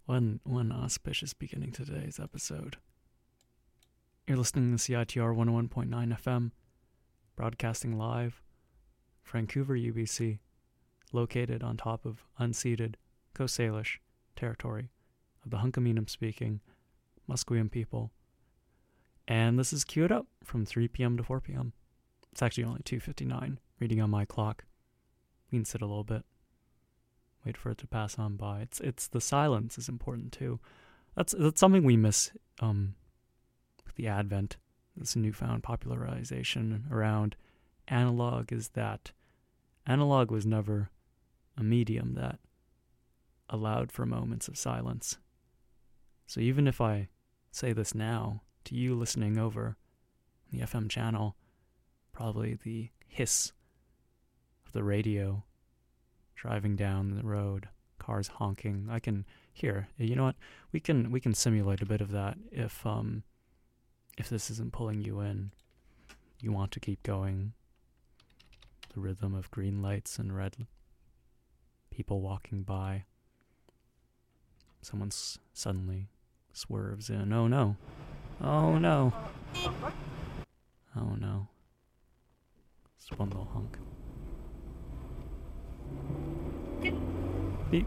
One auspicious beginning to today's episode. You're listening to CITR 101.9 FM, broadcasting live, Vancouver, UBC, located on top of unceded Coast Salish territory of the Hunkaminam-speaking Musqueam people. And this is queued up from 3 p.m. to 4 p.m. It's actually only 2:59, reading on my clock. We can sit a little bit, wait for it to pass on by. It's the silence is important too. That's something we miss with the advent, this newfound popularization around analog, is that analog was never a medium that allowed for moments of silence. So even if I say this now to you listening over the FM channel, probably the hiss of the radio driving down the road, cars honking, I can hear. You know what? We can simulate a bit of that if this isn't pulling you in. You want to keep going. The rhythm of green lights and red people walking by. Someone suddenly swerves in. Oh no. Oh no. Oh no. Just one little hunk. Beep.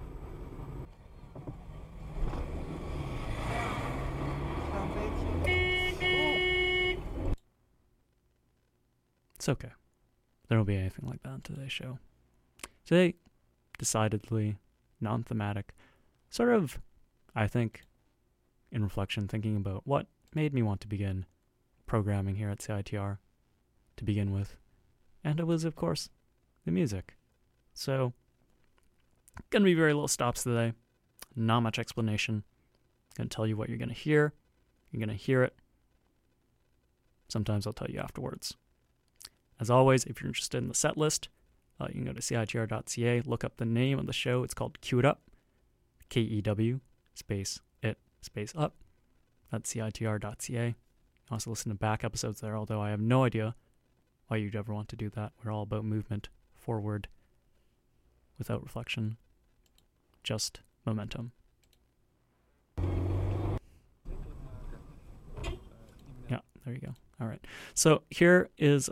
It's okay. There won't be anything like that on today's show. Today, decidedly non-thematic. Sort of, I think, in reflection, thinking about what made me want to begin programming here at CITR to begin with. And it was, of course, the music. So, gonna be very little stops today. Not much explanation. Gonna tell you what you're gonna hear. You're gonna hear it. Sometimes I'll tell you afterwards. As always, if you're interested in the set list, you can go to CITR.ca, look up the name of the show. It's called Queued Up. KEW space it space up. That's CITR.ca. You can also listen to back episodes there, although I have no idea why you'd ever want to do that. We're all about movement forward without reflection, just momentum. Yeah, there you go. All right. So here is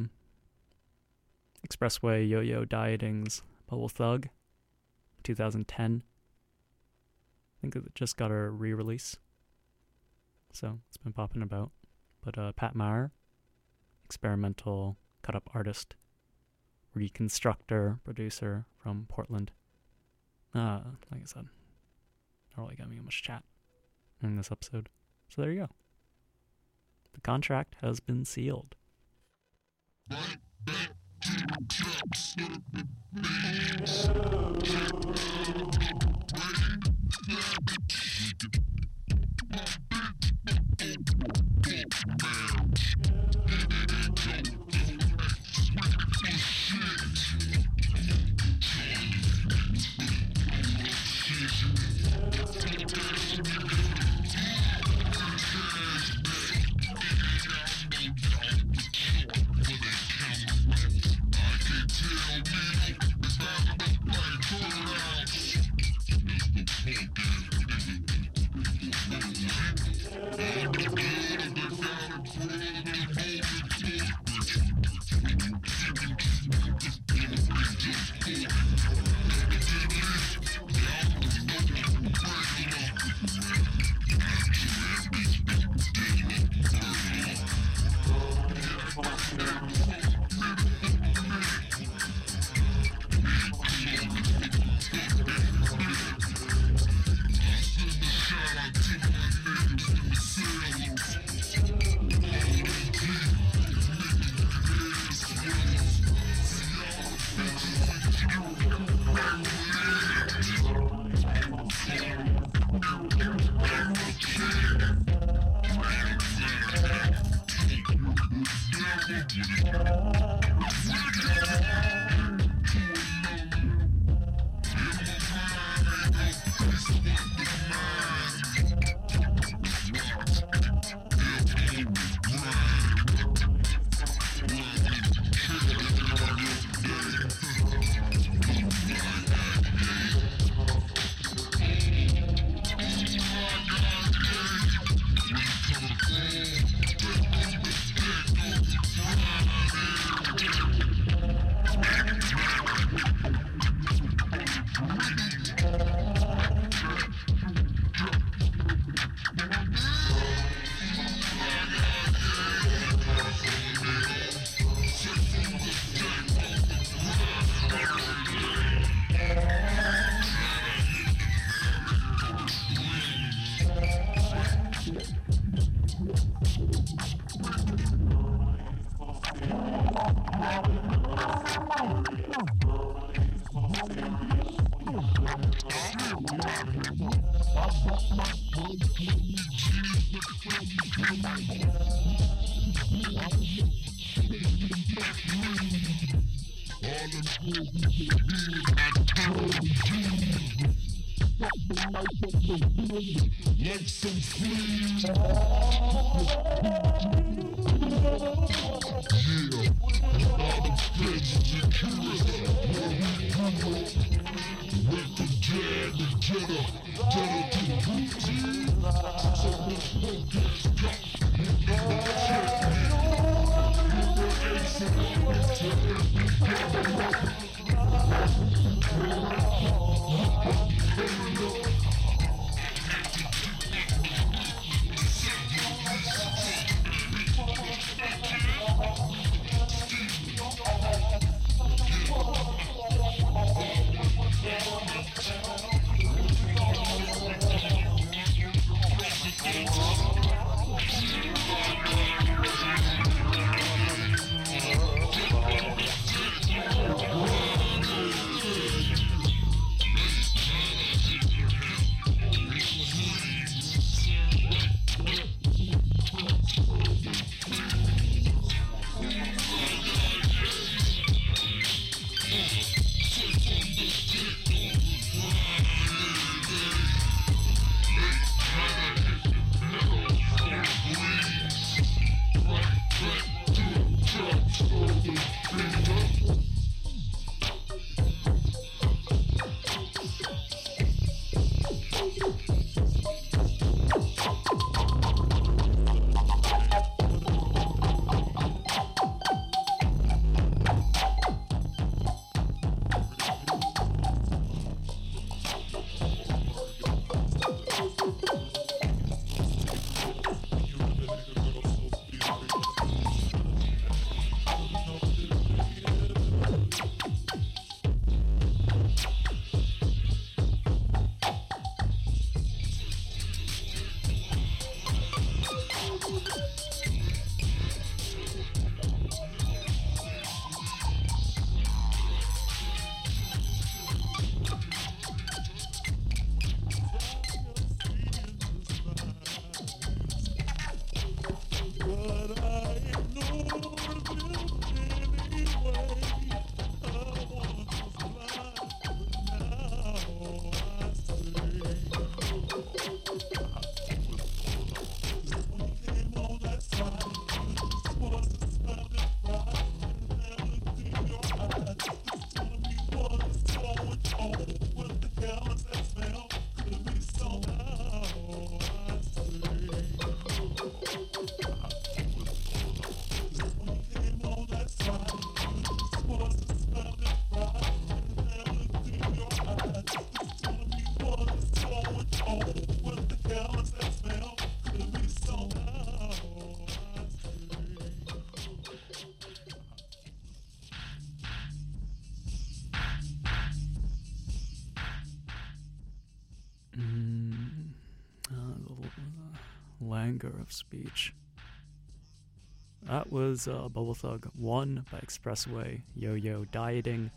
Expressway Yo-Yo Dieting's Bubble Thug, 2010. I think it just got a re-release, so it's been popping about. But Pat Meyer, experimental cut-up artist, reconstructor, producer from Portland. Like I said, not really got me much chat in this episode. So there you go. The contract has been sealed. Languor of speech. That was Bubble Thug 1 by Expressway, Yo-Yo Dieting,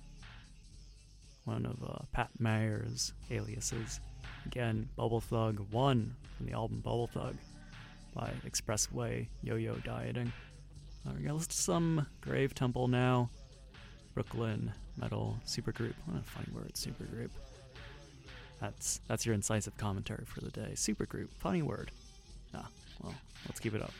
one of Pat Mayer's aliases. Again, Bubble Thug 1 from the album Bubble Thug by Expressway, Yo-Yo Dieting. We're gonna listen to some Grave Temple now. Brooklyn metal supergroup. What a funny word, supergroup. That's your incisive commentary for the day. Supergroup, funny word. Ah, well, let's keep it up.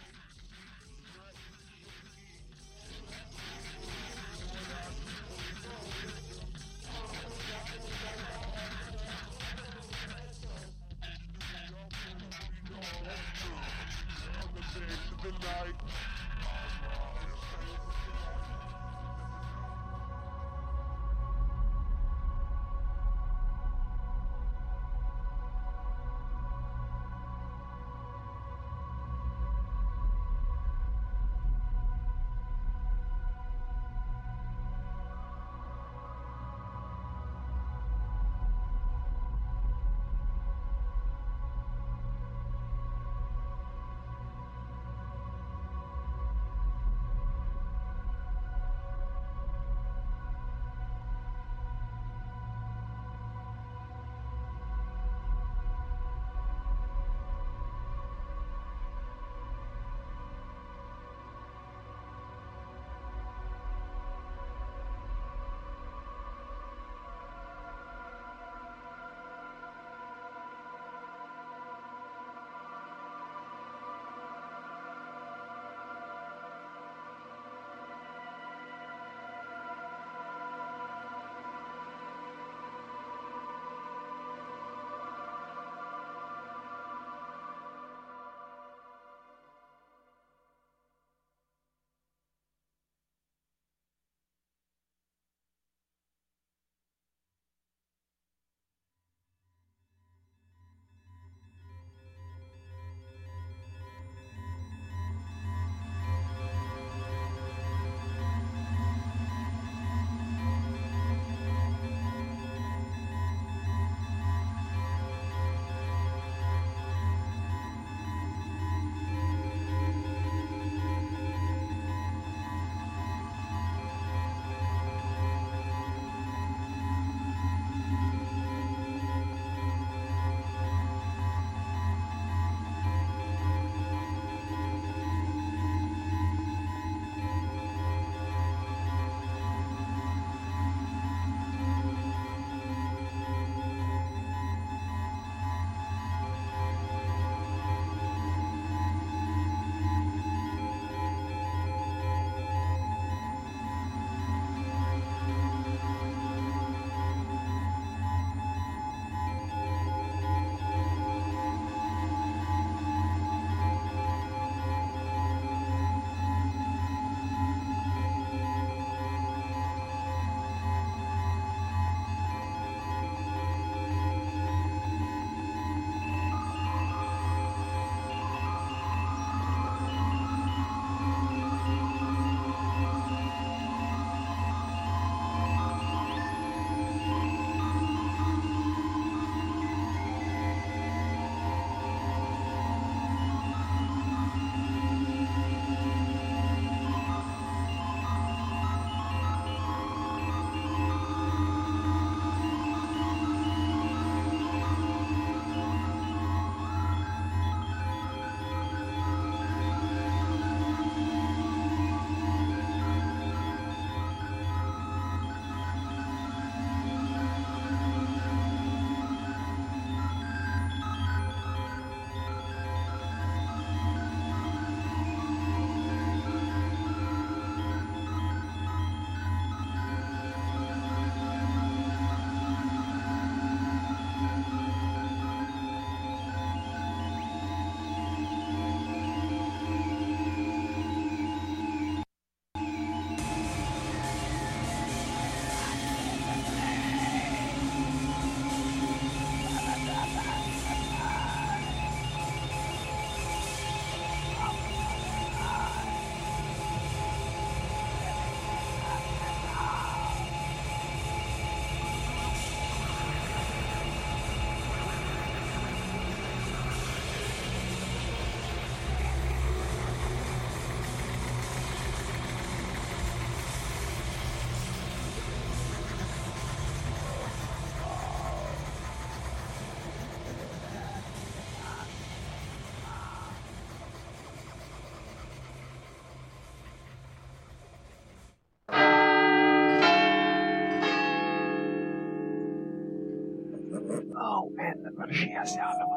Гаршия Сялова.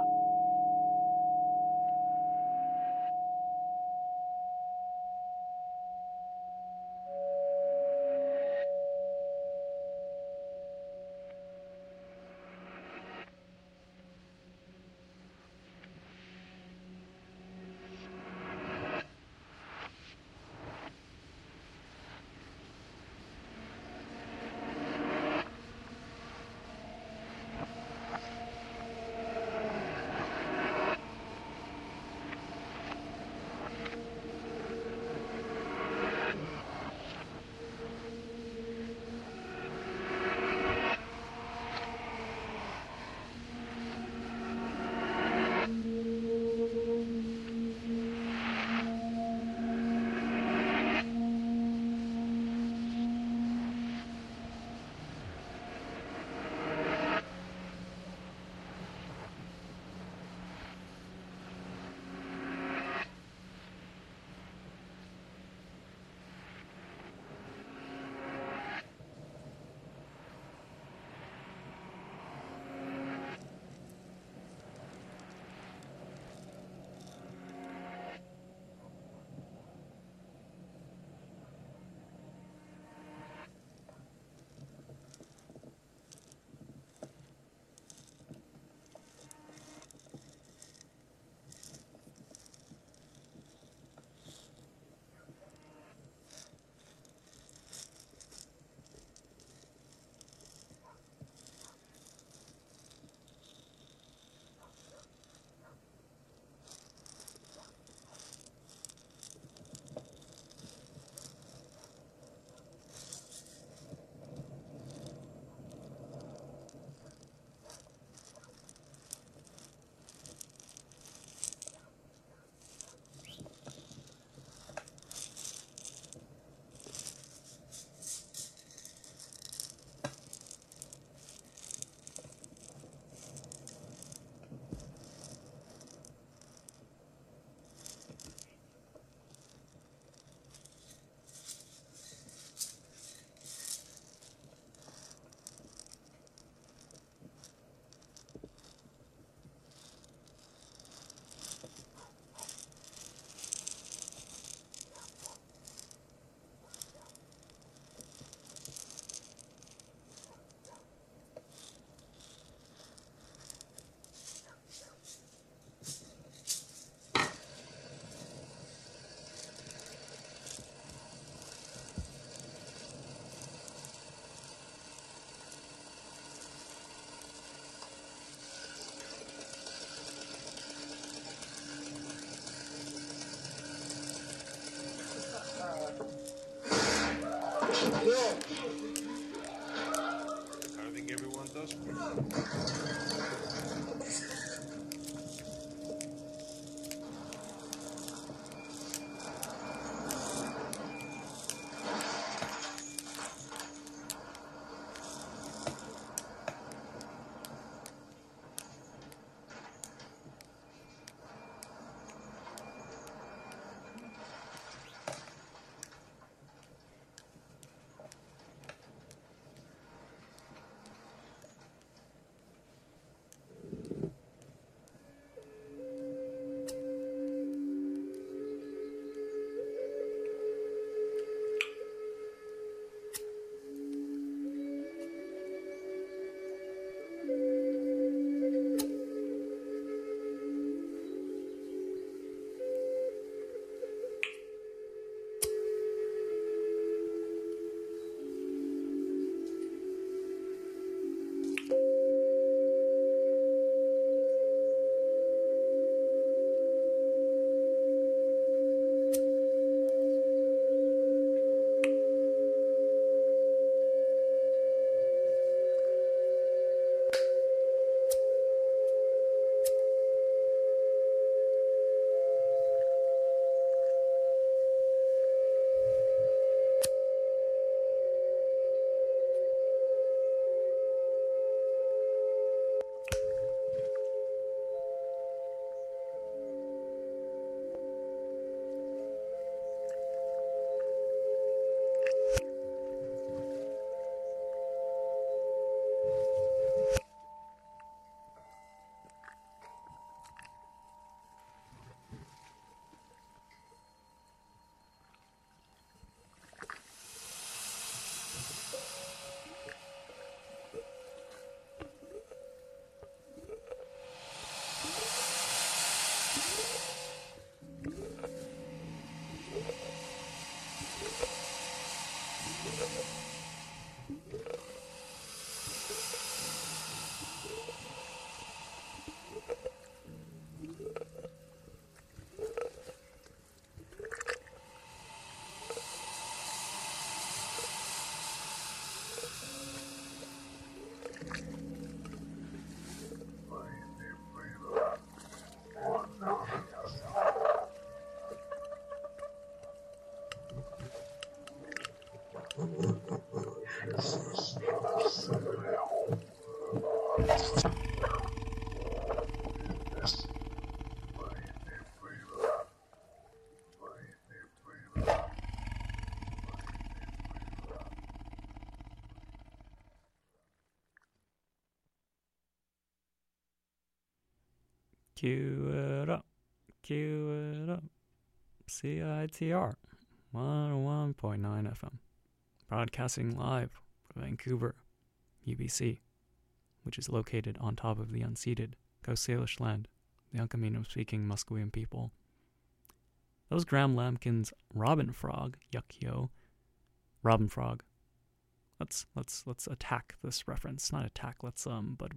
Cue it up. Cue it up. CITR 101.9 FM. Broadcasting live from Vancouver, UBC, which is located on top of the unceded Coast Salish land, the Unkamino-speaking Musqueam people. That was Graham Lamkin's Robin Frog, Yuck Yo. Robin Frog. Let's attack this reference. Not attack. Let's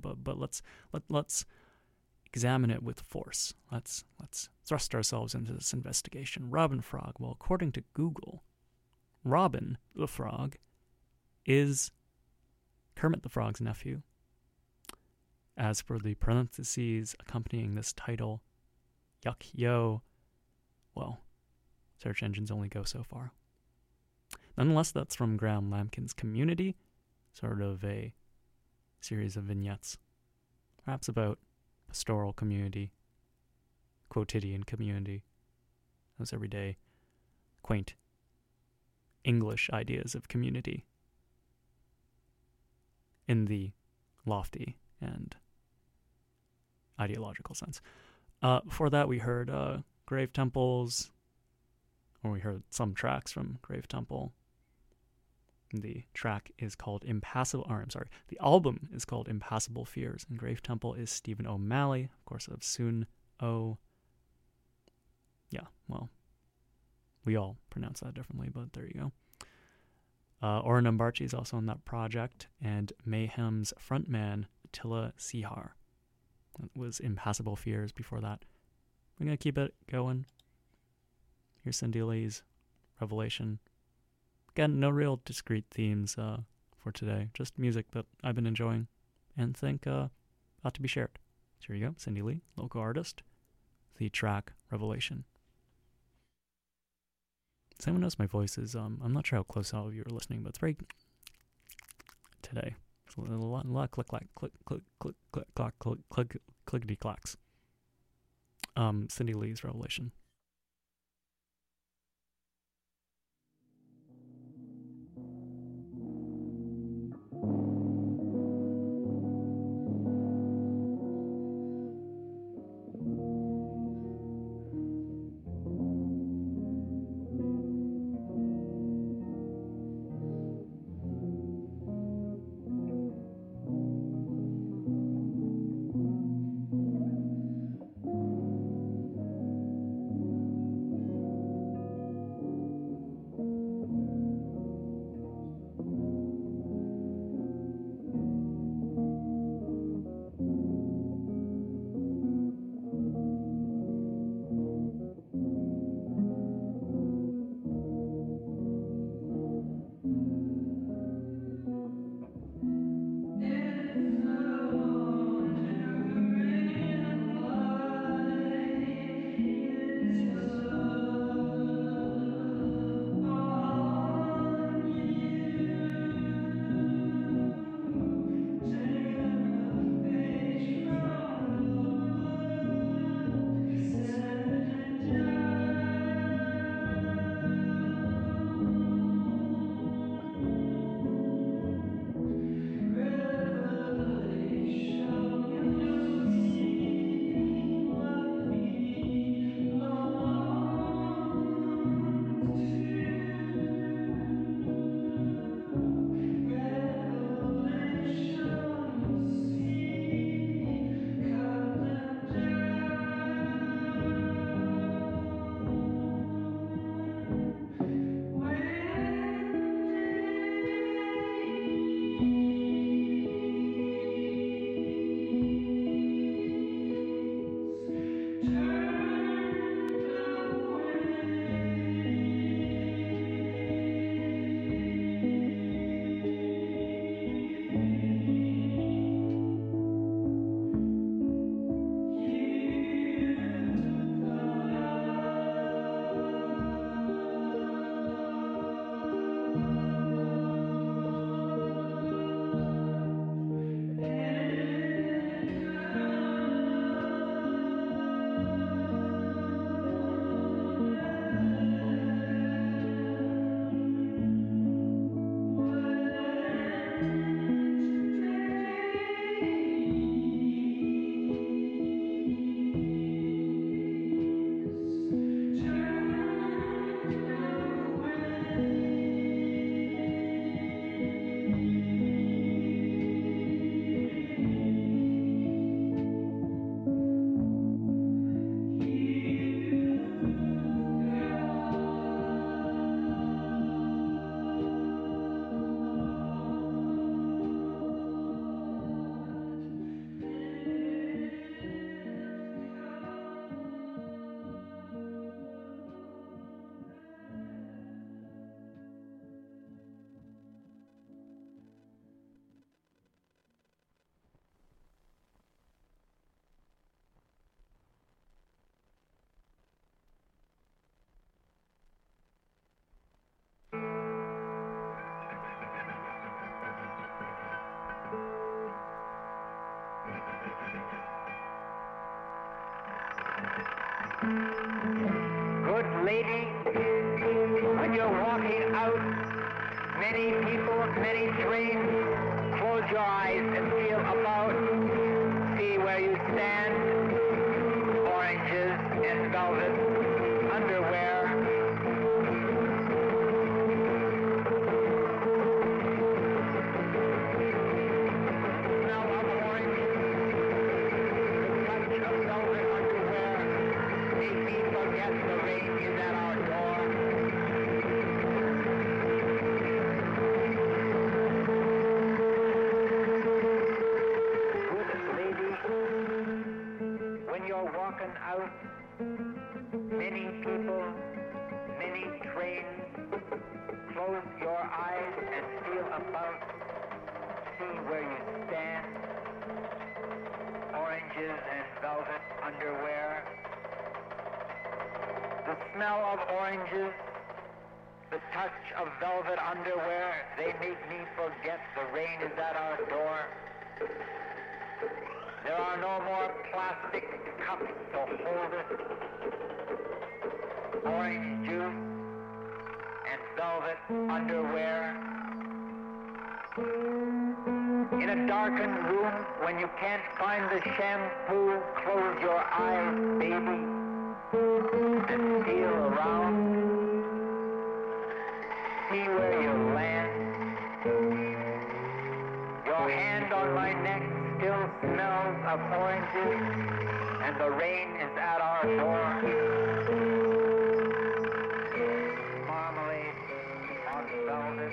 examine it with force. Let's thrust ourselves into this investigation. Robin Frog. Well, according to Google, Robin the Frog is Kermit the Frog's nephew. As for the parentheses accompanying this title, Yuck Yo, well, search engines only go so far. Nonetheless, that's from Graham Lamkin's Community, sort of a series of vignettes, perhaps about pastoral community, quotidian community, those everyday, quaint English ideas of community in the lofty and ideological sense. Before that, we heard Grave Temples, or we heard some tracks from Grave Temple. The track is called the album is called Impassable Fears, and Grave Temple is Stephen O'Malley, of course, of Soon O. Yeah, well, we all pronounce that differently, but there you go. Oren Ambarchi is also on that project, and Mayhem's frontman, Attila Sihar. That was Impassable Fears before that. We're going to keep it going. Here's Cindy Lee's Revelation. Again, no real discrete themes for today, just music that I've been enjoying and think ought to be shared. So here you go, Cindy Lee, local artist, the track Revelation. Does anyone knows my voice is, I'm not sure how close all of you are listening, but it's very, today, it's a lot of clickety clacks. Cindy Lee's Revelation. Good lady, when you're walking out, many people, many trains, close your eyes and feel about. See where you stand. Oranges and velvet underwear. Smell of orange. The touch of velvet underwear. Make me forget the rain is at our door. Good lady, when you're walking out, many people, many trains, close your eyes and feel about. See where you stand. Oranges and velvet underwear. The smell of oranges, the touch of velvet underwear, they make me forget the rain is at our door. There are no more plastic cups to hold it. Orange juice and velvet underwear. In a darkened room, when you can't find the shampoo, close your eyes, baby, and feel around. See where you land. Your hand on my neck still smells of oranges, and the rain is at our door. Marmalade on velvet,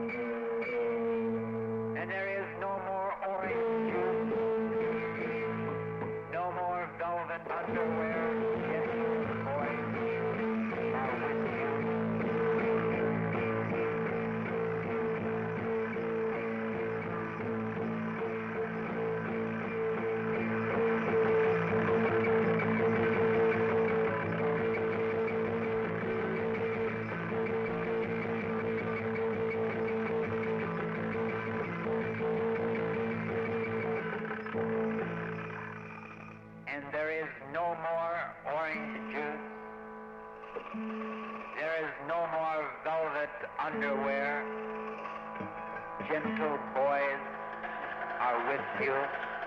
and there is no more orange juice, no more velvet underwear. Yes, orange are with you. And there is no more orange juice. There is no more velvet underwear. Gentle boys are with you.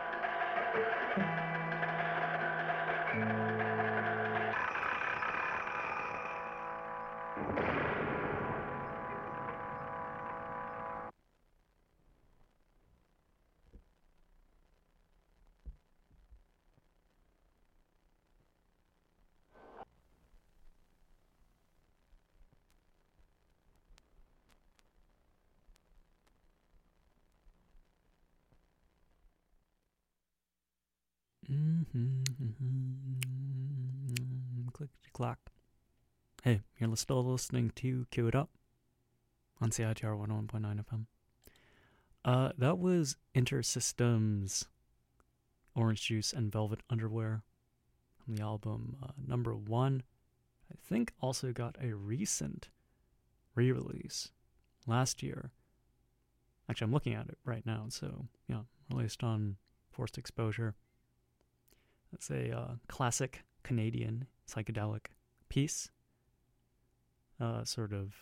Click clack. Hey, you're still listening to Cue It Up on CITR 101.9 FM. That was Intersystems, Orange Juice and Velvet Underwear from the album number 1. I think also got a recent re-release last year. Actually, I'm looking at it right now, so yeah, released on Forced Exposure. It's a classic Canadian psychedelic piece. Sort of,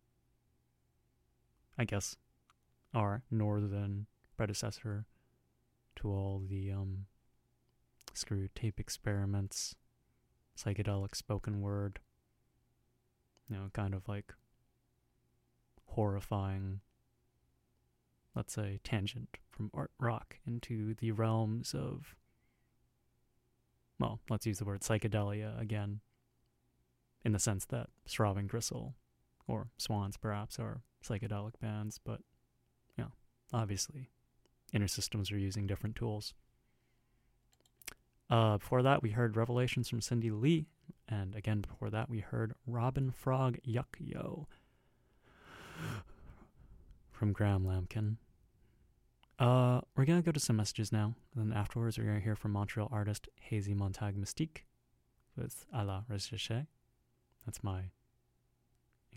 I guess, our northern predecessor to all the Screw Tape Experiments, psychedelic spoken word, kind of like horrifying, let's say, tangent from art rock into the realms of, well, let's use the word psychedelia again, in the sense that Straub Gristle, or Swans perhaps, are psychedelic bands, but, obviously, Intersystems are using different tools. Before that, we heard Revelations from Cindy Lee, and again before that, we heard Robin Frog Yuck Yo from Graham Lampkin. We're going to go to some messages now, and then afterwards we're going to hear from Montreal artist Hazy Montague Mystique with A la Recherche. That's my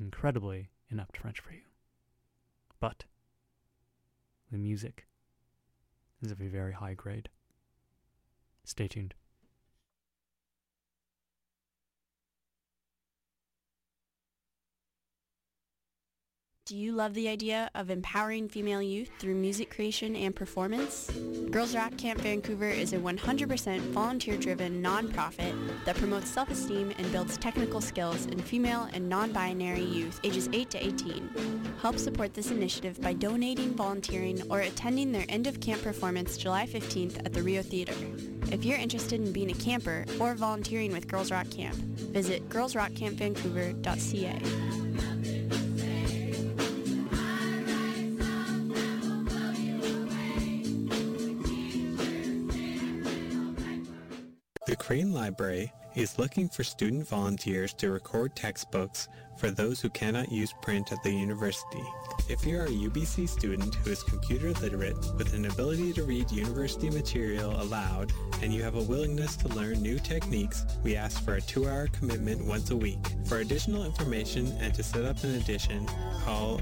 incredibly inept French for you. But the music is of a very high grade. Stay tuned. Do you love the idea of empowering female youth through music creation and performance? Girls Rock Camp Vancouver is a 100% volunteer-driven nonprofit that promotes self-esteem and builds technical skills in female and non-binary youth ages 8 to 18. Help support this initiative by donating, volunteering, or attending their end-of-camp performance July 15th at the Rio Theatre. If you're interested in being a camper or volunteering with Girls Rock Camp, visit girlsrockcampvancouver.ca. The Crane Library is looking for student volunteers to record textbooks for those who cannot use print at the university. If you are a UBC student who is computer literate with an ability to read university material aloud and you have a willingness to learn new techniques, we ask for a 2-hour commitment once a week. For additional information and to set up an edition, call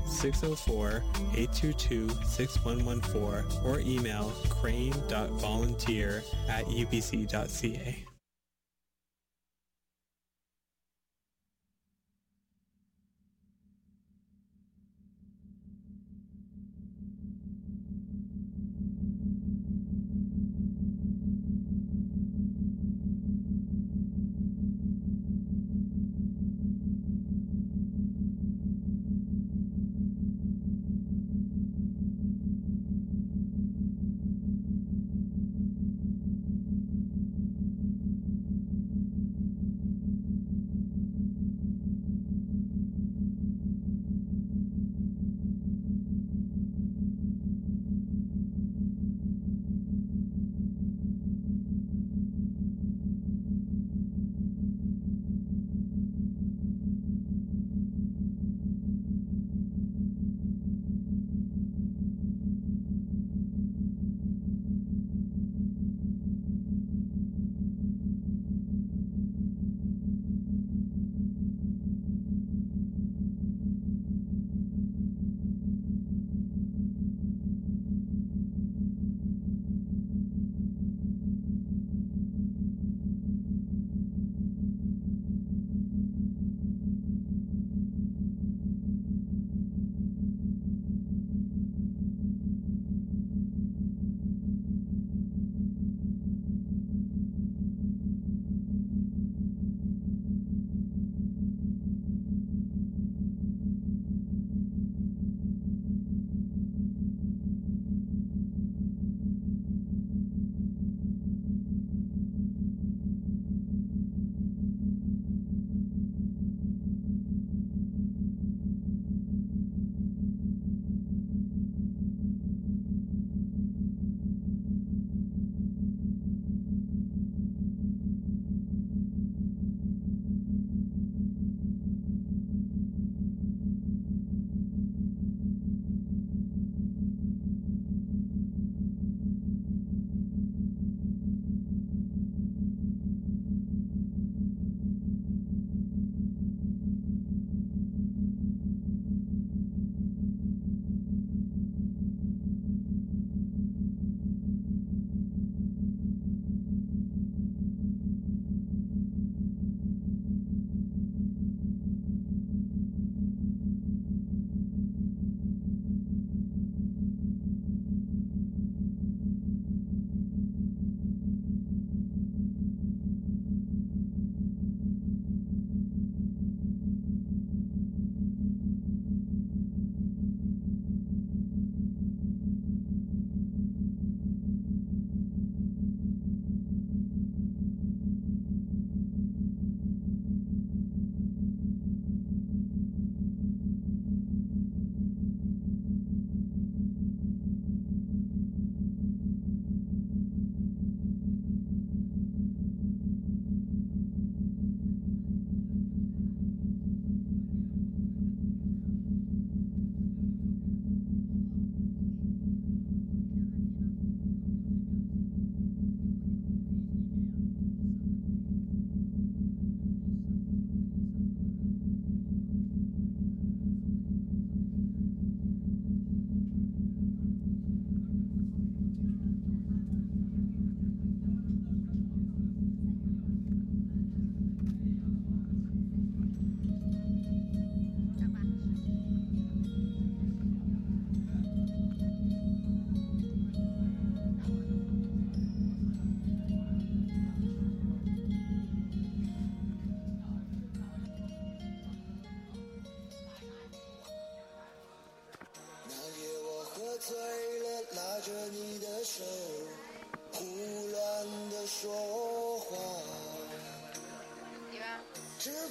604-822-6114 or email crane.volunteer@ubc.ca.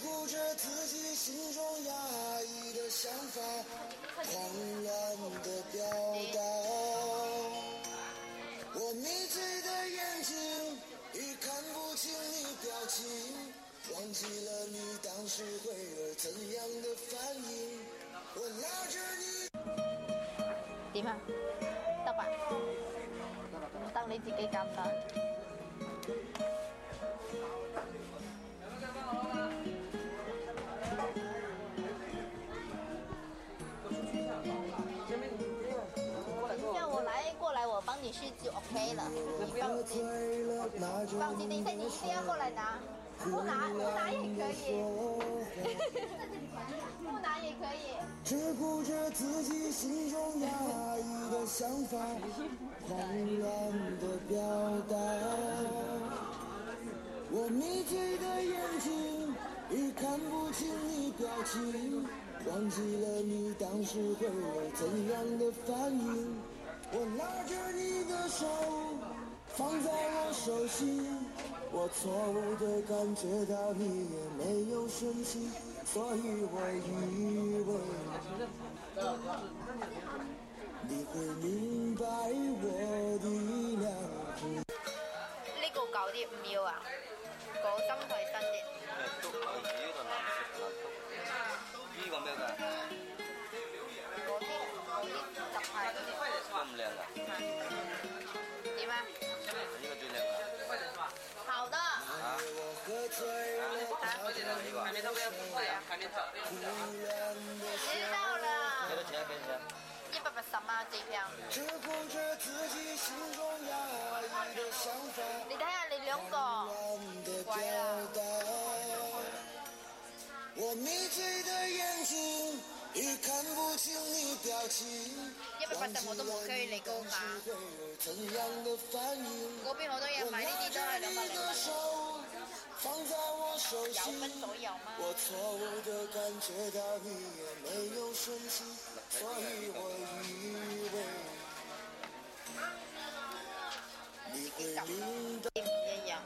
顾着自己心中压抑的想法，狂乱的表达。我迷醉的眼睛已看不清你表情，忘记了你当时会有怎样的反应。我拉着你。 點啊？得吧？唔得你自己夾唔得？叫我來過來，我幫你試就 OK 了。你放心，放心，等一下你一定要過來拿，不拿也可以，不拿也可以。 只顧着自己心中壓抑的想法，狂亂的表達。我迷醉的眼睛已看不清你表情，忘記了你當時會有怎樣的反應。我拉着你的手放在我手心，我錯誤的感覺到你也沒有生氣，所以我以為你會明白我的良苦。 呢個舊啲唔要啊，嗰針係新啲。 呢個咩㗎？ 嗰啲特派嗰啲。咁靚㗎？點啊？ 呢個最靚㗎。 好的。 啊？ 還沒到，知道了。 幾多錢啊？幾多錢 ？180啊，這票。你睇下你兩個，貴啦。 我迷醉的眼睛已看不清你表情 ，180我都冇區你高價。嗰邊好多嘢買，呢啲都係200零。有分左右嗎？ 我錯誤的感覺到你也沒有生氣，所以我以為你會明白。 唔一樣。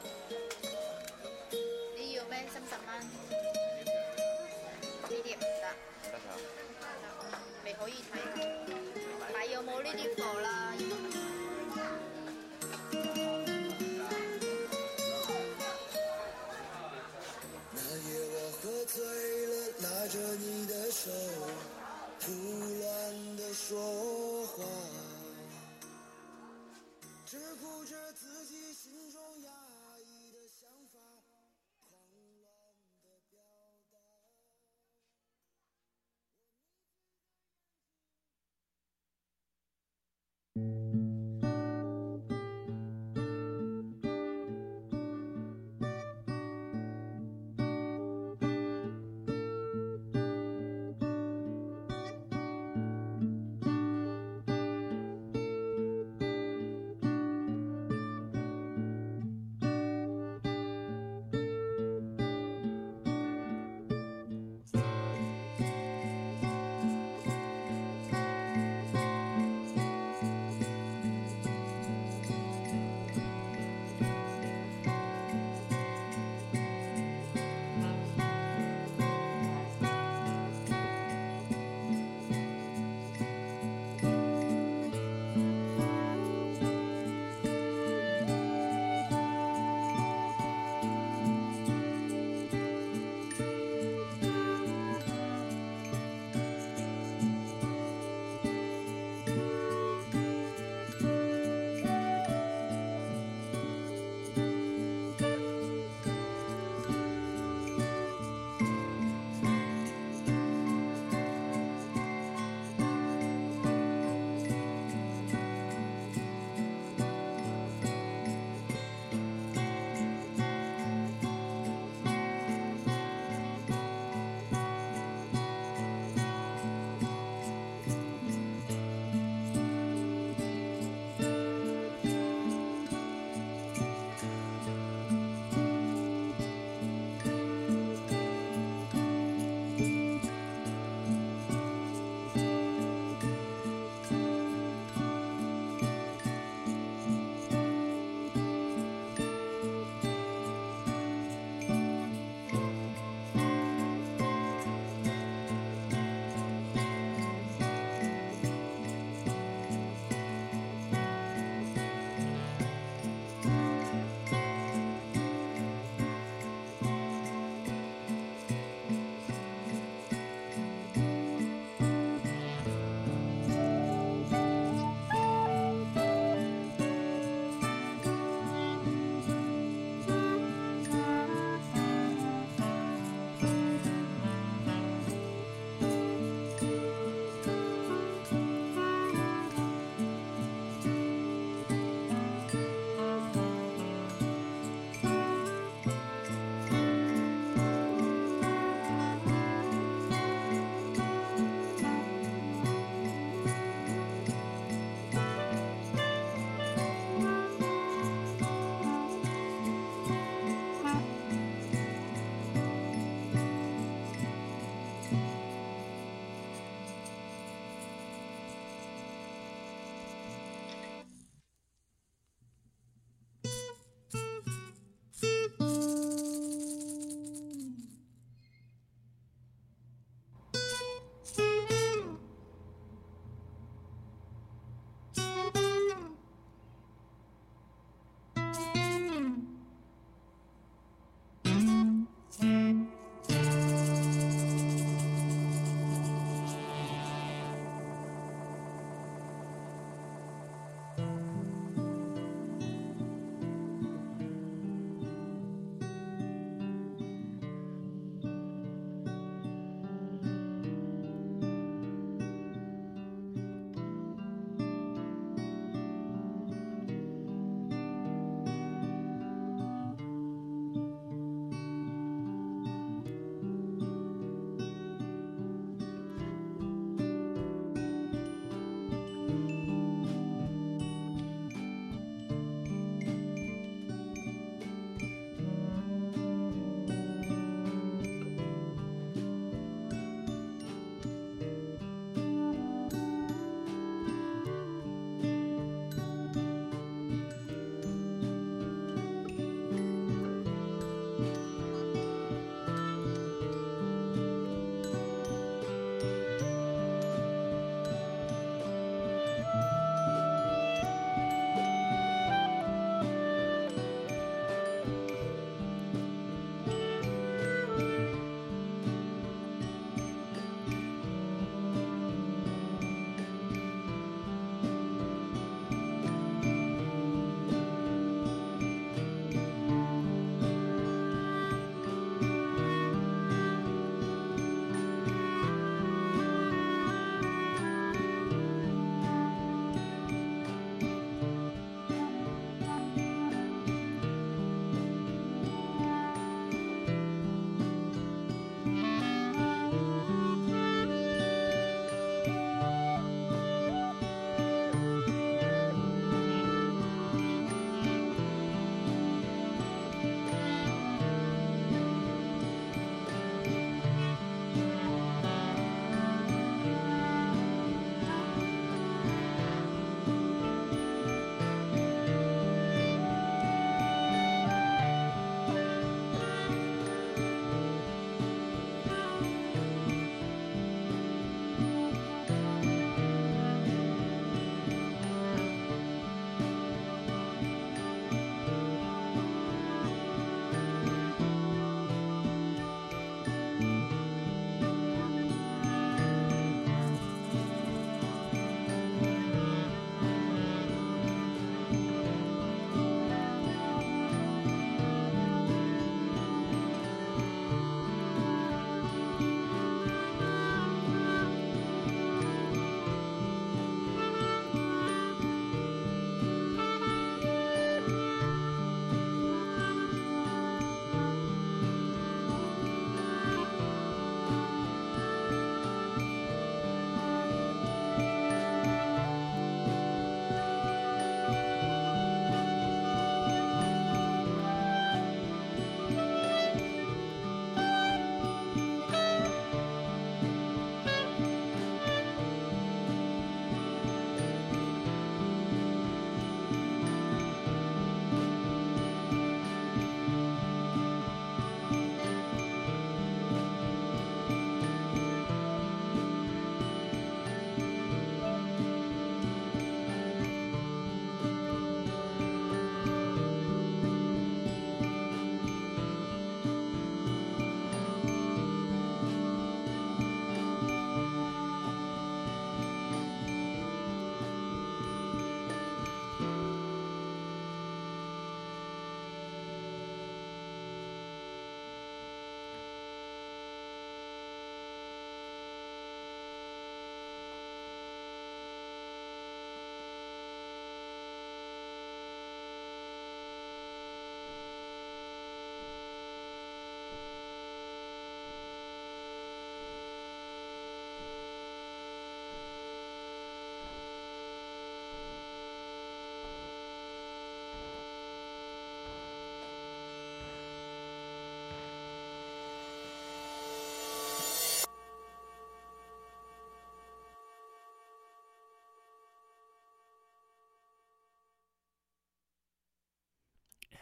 你要咩？30蚊？呢啲唔得。 唔得㗎。 你可以睇下，睇有冇呢啲貨啦。 喝醉了，拿着你的手，胡亂的說話，只顧着自己心中壓抑的想法，狂亂的表達。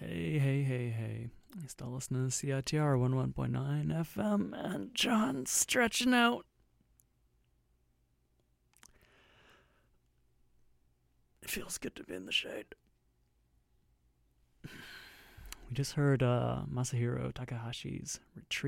Hey. You still listening to CITR 101.9 FM and John's stretching out. It feels good to be in the shade. We just heard Masahiro Takahashi's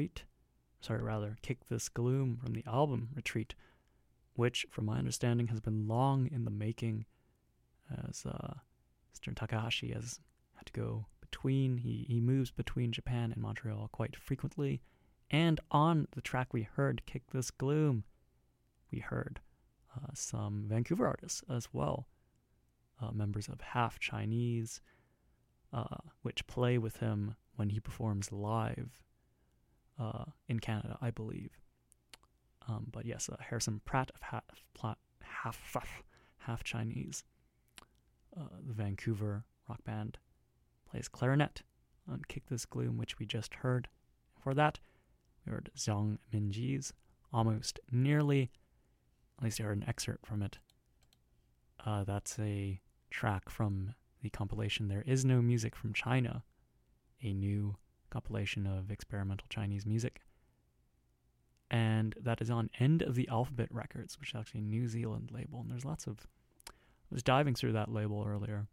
Kick This Gloom from the album Retreat, which, from my understanding, has been long in the making, as Mr. Takahashi has had to go between, he moves between Japan and Montreal quite frequently, and on the track we heard, Kick This Gloom, we heard some Vancouver artists as well, members of Half Chinese, which play with him when he performs live in Canada, I believe. But yes, Harrison Pratt of Half Chinese, the Vancouver rock band, plays clarinet on Kick This Gloom, which we just heard. For that, we heard Zhang Minji's Almost Nearly. At least I heard an excerpt from it. That's a track from the compilation There Is No Music from China, a new compilation of experimental Chinese music. And that is on End of the Alphabet Records, which is actually a New Zealand label. And there's lots of... I was diving through that label earlier,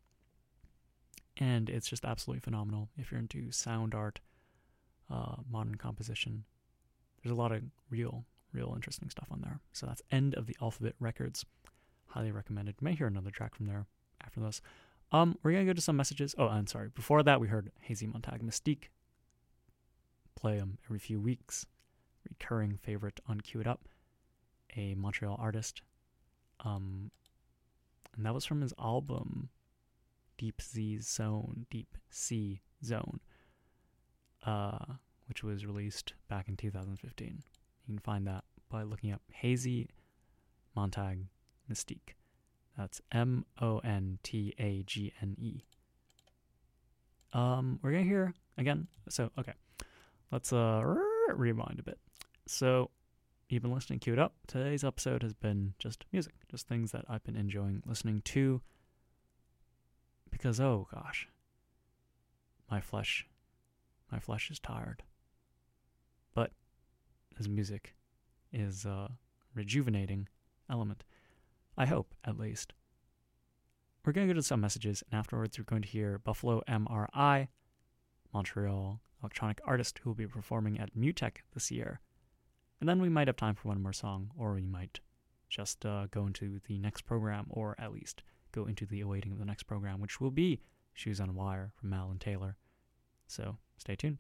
and it's just absolutely phenomenal. If you're into sound art, modern composition, there's a lot of real interesting stuff on there. So that's End of the Alphabet Records. Highly recommended. You may hear another track from there after this. We're going to go to some messages. Oh, I'm sorry. Before that, we heard Hazy Montag Mystique. Play them every few weeks. Recurring favorite on Cue It Up. A Montreal artist. And that was from his album Deep Sea Zone, which was released back in 2015. You can find that by looking up Hazy Montag Mystique. That's Montagne. We're gonna hear again. So okay, let's rewind a bit. So you've been listening to Queued Up. Today's episode has been just music, just things that I've been enjoying listening to. Because oh gosh, my flesh is tired. But this music is a rejuvenating element. I hope, at least. We're going to go to some messages, and afterwards we're going to hear Buffalo MRI, Montreal electronic artist who will be performing at Mutech this year. And then we might have time for one more song, or we might just go into the next program, or at least go into the awaiting of the next program, which will be Shoes on Wire from Mal and Taylor. So, stay tuned.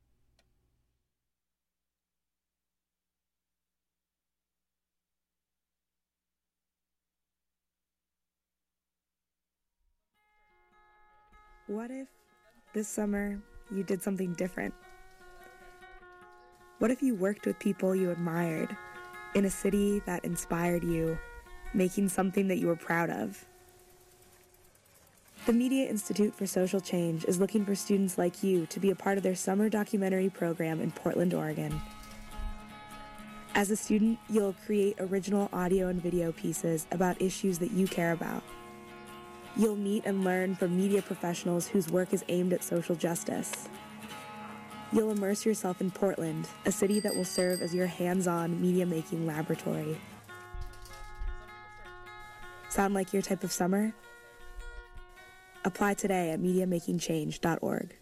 What if this summer you did something different? What if you worked with people you admired in a city that inspired you, making something that you were proud of? The Media Institute for Social Change is looking for students like you to be a part of their summer documentary program in Portland, Oregon. As a student, you'll create original audio and video pieces about issues that you care about. You'll meet and learn from media professionals whose work is aimed at social justice. You'll immerse yourself in Portland, a city that will serve as your hands-on media-making laboratory. Sound like your type of summer? Apply today at MediaMakingChange.org.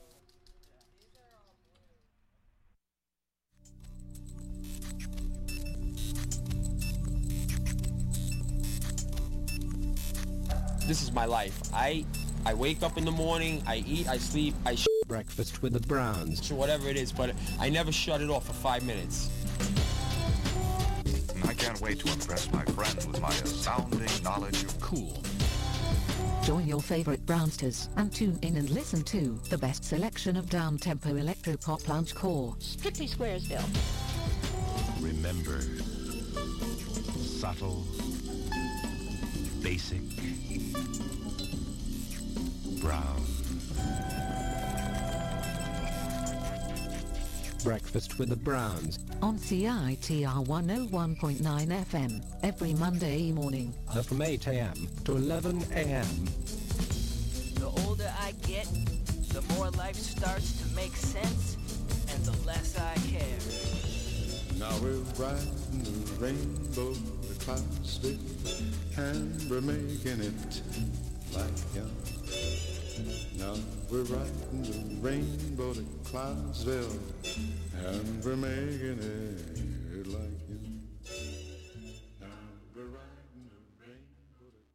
This is my life. I wake up in the morning, I eat, I sleep, I breakfast with the Browns. Whatever it is, but I never shut it off for 5 minutes. I can't wait to impress my friends with my astounding knowledge of cool. Join your favorite Brownsters and tune in and listen to the best selection of down-tempo electro-pop loungecore. Strictly Squaresville. Remember, subtle, basic, brown. Breakfast with the Browns. On CITR 101.9 FM, every Monday morning. From 8 a.m. to 11 a.m. The older I get, the more life starts to make sense, and the less I care. Now we're riding the rainbow to Clarksville, and we're making it like young. Now we're riding the rainbow to Clarksville, and we're making it like young. Now we're riding the rainbow to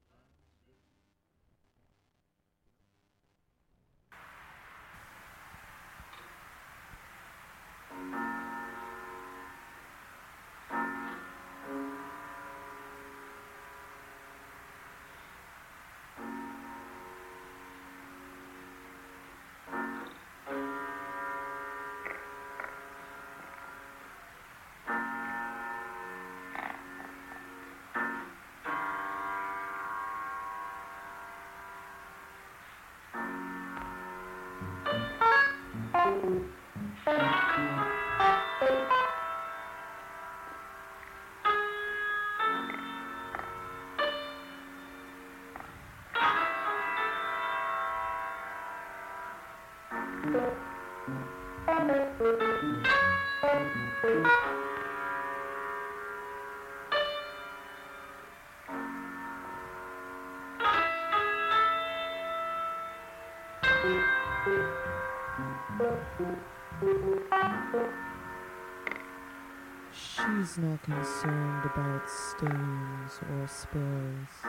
She's not concerned about stains or spills.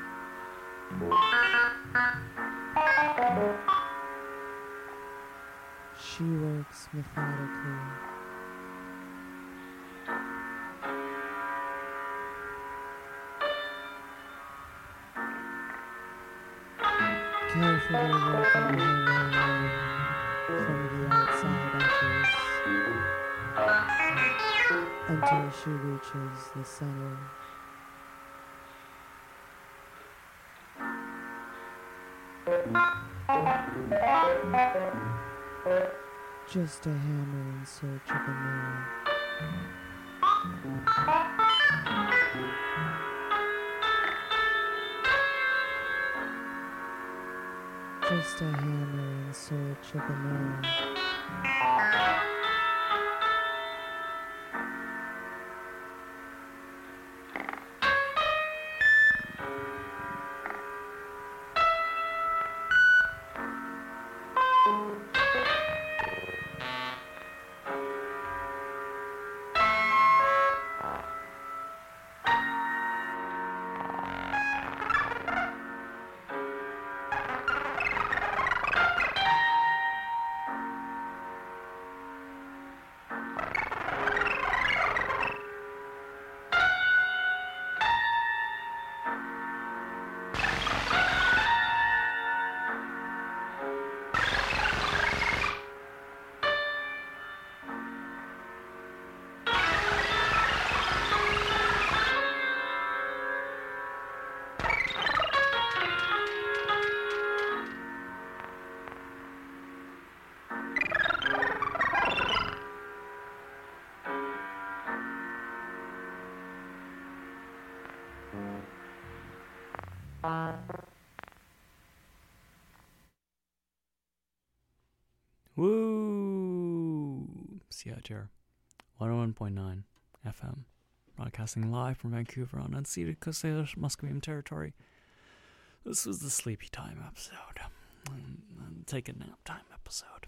She works methodically. Carefully working her way from the outside edges until she reaches the center. Just a hammer in search of a nail. Just a hammer in search of a nail. Woo! CITR 101.9 FM, broadcasting live from Vancouver on unceded Coast Salish Musqueam territory. This was the sleepy time episode, take a nap time episode.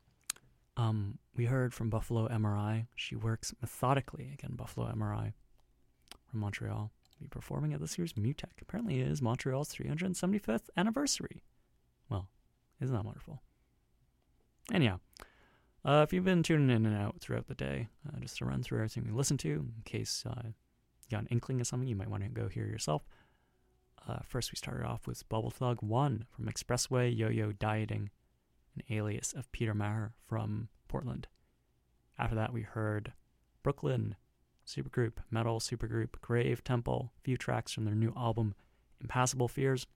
We heard from Buffalo MRI. She works methodically. Again, Buffalo MRI from Montreal. Be performing at this year's MUTEC. Apparently it is Montreal's 375th anniversary. Well, isn't that wonderful? Anyhow, if you've been tuning in and out throughout the day, just to run through everything we listen to, in case you got an inkling of something you might want to go hear yourself. First, we started off with Bubble Thug 1 from Expressway Yo-Yo Dieting, an alias of Peter Maher from Portland. After that, we heard Brooklyn supergroup, metal supergroup Grave Temple, a few tracks from their new album Impassable Fears.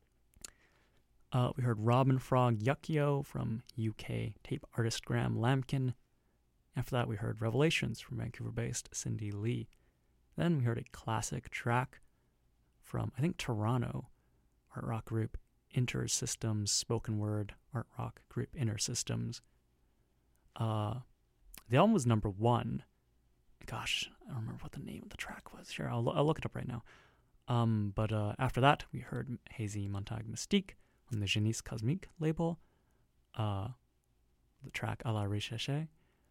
We heard Robin Frog Yuckyo from UK tape artist Graham Lampkin. After that, we heard Revelations from Vancouver-based Cindy Lee. Then we heard a classic track from, I think, Toronto art rock group InterSystems spoken word art rock group InterSystems. The album was number 1. Gosh, I don't remember what the name of the track was. Sure, I'll look it up right now. But after that, we heard Hazy Montag Mystique on the Genies Cosmique label. The track A la Recherche.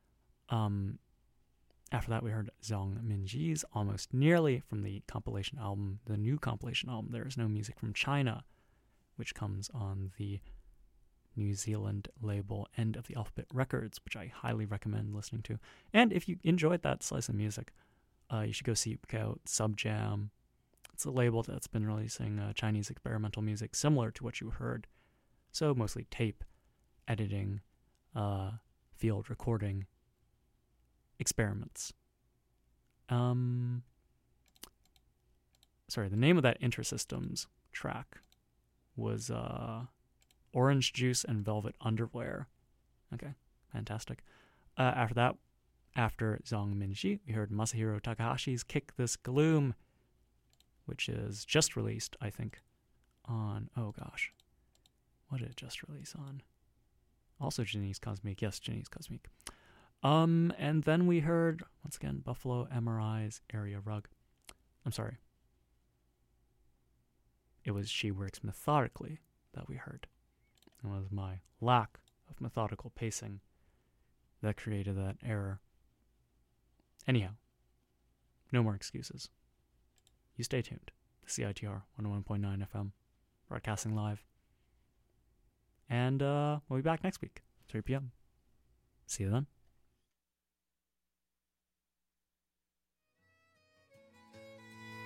After that, we heard Zhang Minji's Almost Nearly from the compilation album, the new compilation album, There Is No Music from China, which comes on the New Zealand label End of the Alphabet Records, which I highly recommend listening to. And if you enjoyed that slice of music, you should go seek out Subjam. It's a label that's been releasing Chinese experimental music similar to what you heard. So mostly tape, editing, field recording, experiments. Sorry, the name of that InterSystems track was Orange Juice and Velvet Underwear. Okay, fantastic. After that, after Zhang Minji, we heard Masahiro Takahashi's Kick This Gloom, which is just released, I think, on, oh gosh, what did it just release on? Also Genies Cosmique, yes, Genies Cosmique. And then we heard, once again, Buffalo MRI's Area Rug. I'm sorry. It was She Works Methodically that we heard. It was my lack of methodical pacing that created that error. Anyhow, no more excuses. You stay tuned. CITR 101.9 FM, broadcasting live. And we'll be back next week, 3 p.m. See you then.